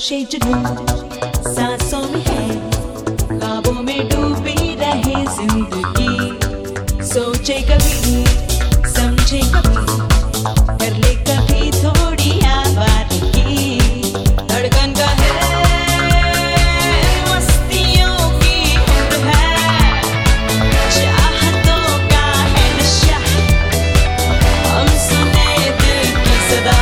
जोशे जुनून सांसों में है, ख्वाबों में डूबी रहे जिंदगी। सोचे कभी समझे कभी, कर ले कभी थोड़ी आवारगी। धड़कन का है मस्तियों की उम्र है, चाहतों का है नशा, हम सुने दिल की सदा।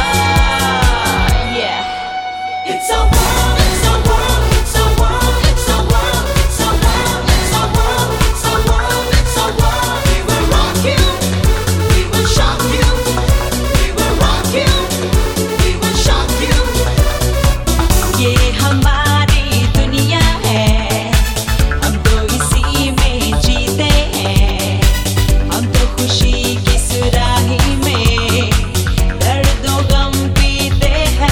It's a world, it's a world, it's a world, it's a world, it's a world, it's a world, it's a world, it's a world. We will rock you, we will shock you, we will rock you, we will shock you. ये हमारी दुनिया है, हम तो इसी में जीते हैं, हम तो खुशी की सुराही में दर्दों गम पीते हैं।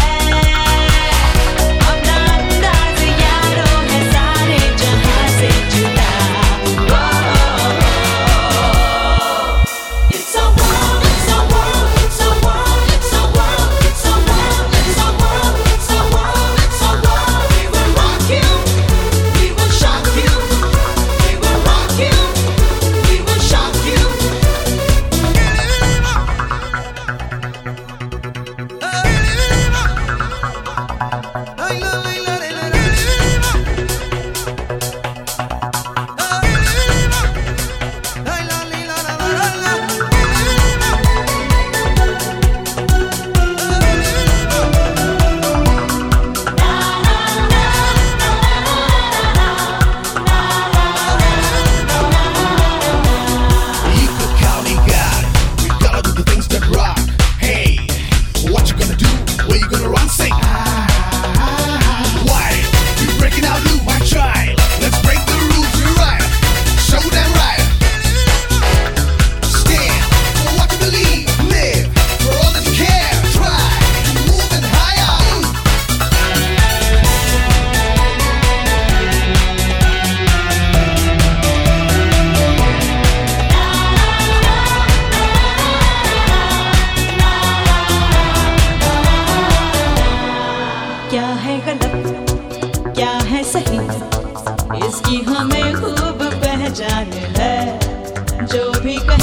क्या है गलत क्या है सही, इसकी हमें खूब पहचान है। जो भी कहे